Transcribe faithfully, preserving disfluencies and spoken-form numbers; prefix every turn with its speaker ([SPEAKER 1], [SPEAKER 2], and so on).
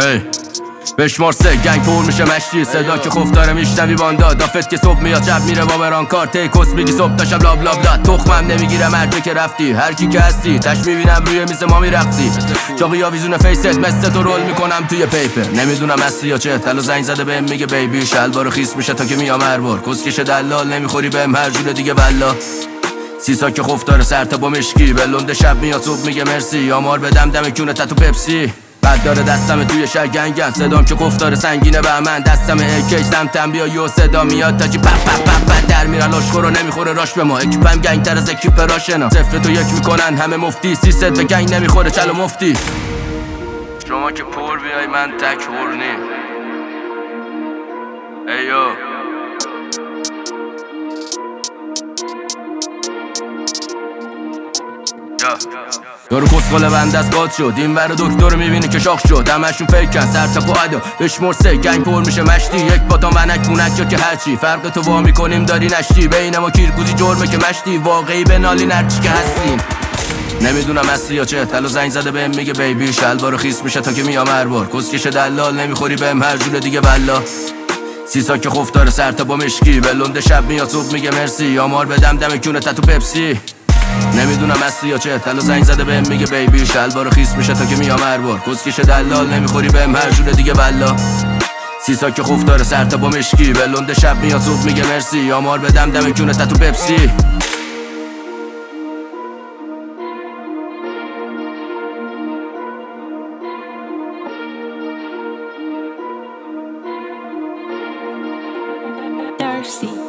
[SPEAKER 1] هی بشمار سه گنگ پر میشه مشتی صدا که خوف داره میشنوی باندا دافت که صبح میاد شب میره با بران کار تیکوس میگی صبح تا شب لاب لاب لات تخمم نمیگیره مرجه که رفتی هر کی که هستی تش میبینم روی میز ما میرقصی چاقی آویزون فیست مثل تو رول میکنم توی پیپر نمیدونم هستی یا چه تلو زنگ زده بهم میگه بیبی شلوارو خیس میشه تا که میام هر بار کسکش دلال نمیخوری بهم هر جوره دیگه والله سیسا که خوف داره سر تا با مشکی بلند شب میاد صبح میگه مرسی آمار بدم دم کونه تتو پپسی بعد داره دستم توی شهر گنگن صدام که خوف داره سنگینه به من دستم اکی سمتم بیا یو صدا میاد تاجی پپ پپ پپ پپ در میرن لاشخورو نمیخوره راش به ما اکیپم گنگ تر از اکیپ راشنا صفر تو یک میکنن همه مفتی سی ست به گنگ نمیخوره چلو مفتی شما که پر بیای من تک هورنی ایو دارو کسخاله بند از قاد شد این ور دکتر میبینی که شاخ شد همشون فیکن سر تا پا ادا بشمر سه گنگ پر میشه مشتی یک پاتان ونک مونک یا که هرچی فرق تو وا میکنیم داری نشتی بین ما کیرگوزی جرمه که مشتی واقعی بنالین هرچی که هستیم نمیدونم هستی یا چه تلو زنگ زده بهم میگه بیبی شلوارو خیس میشه تا که میام هر بار کسکش دلال نمیخوری بهم هر جوره دیگه والله سیسا که خوف داره سر تا با مشکی بلند شب میاد صبح میگه مرسی آمار بدم دم کونه تتو پپسی نمیدونم هستی یا چه تلو زنگ زده بهم میگه بیبی شلوارو خیس میشه تا که میام هر بار کسکش دلال نمیخوری بهم هر جوره دیگه والله سیسا که خوف داره سر تا با مشکی بلند شب میاد صبح میگه مرسی آمار بدم دم کونه تتو پپسی
[SPEAKER 2] Darcy